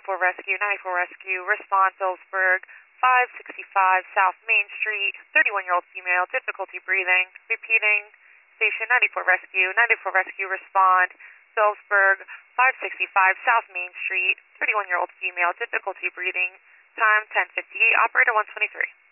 94 Rescue, respond Phillipsburg, 565 South Main Street, 31-year-old female, difficulty breathing. Repeating, station 94 Rescue, respond Phillipsburg, 565 South Main Street, 31-year-old female, difficulty breathing. Time 10:58, operator 123.